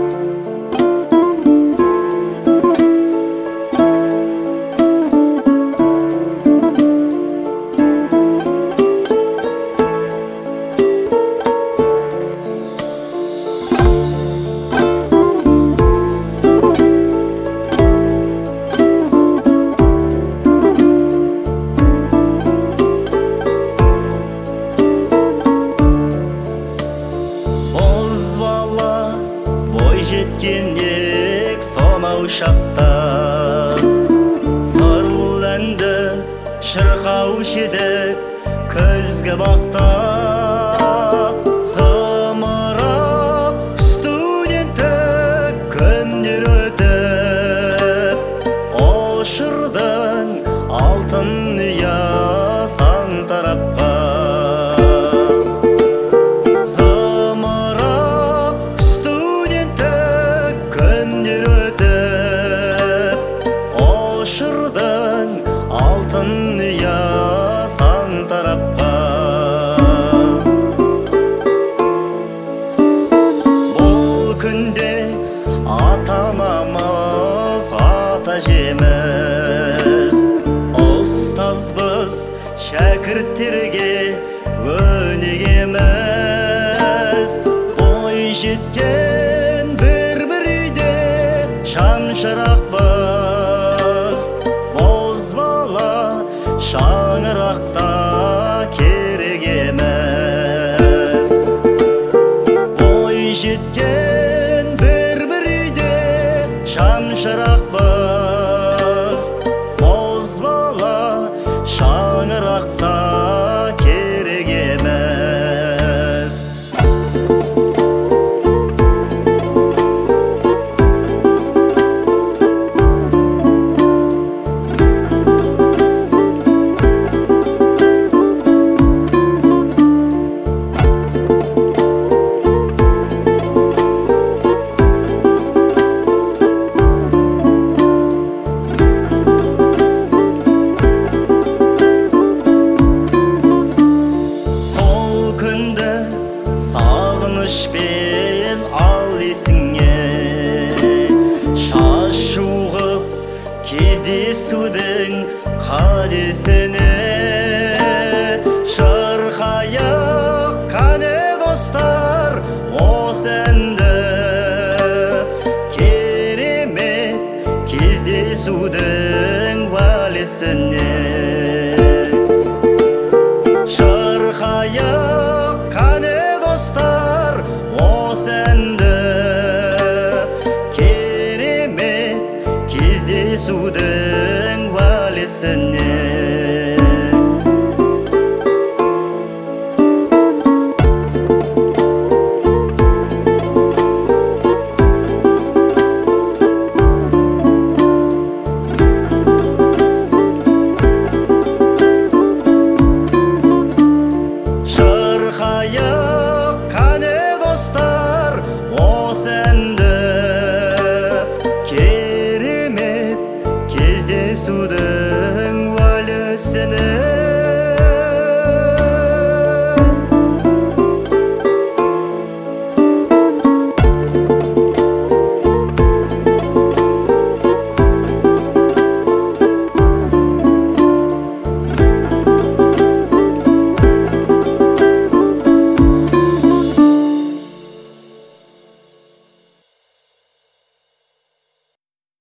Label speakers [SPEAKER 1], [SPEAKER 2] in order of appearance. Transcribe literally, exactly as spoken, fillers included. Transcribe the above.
[SPEAKER 1] Жеткендек сонау шақта сарыланды шырқаушы едік көзге бақта зымырап студенттік күндер өтіп ұшырдың алтын ұясан тарапқа алтын ұясан тарапқа бұл күнде ата-анамыз ата-әжеміз ұстазбыз шәкірттерге өнегеміз бой жеткен бір-бір үйде шам шырақпыз шаңырақта керек емес бой жеткен бір-бір үйде шам шырақпыз бозбала шаңырақта керек емес. Сағынышпен ал есіңе шашу ғып кездесудің қадесіне шырқайық қане достар осы әнді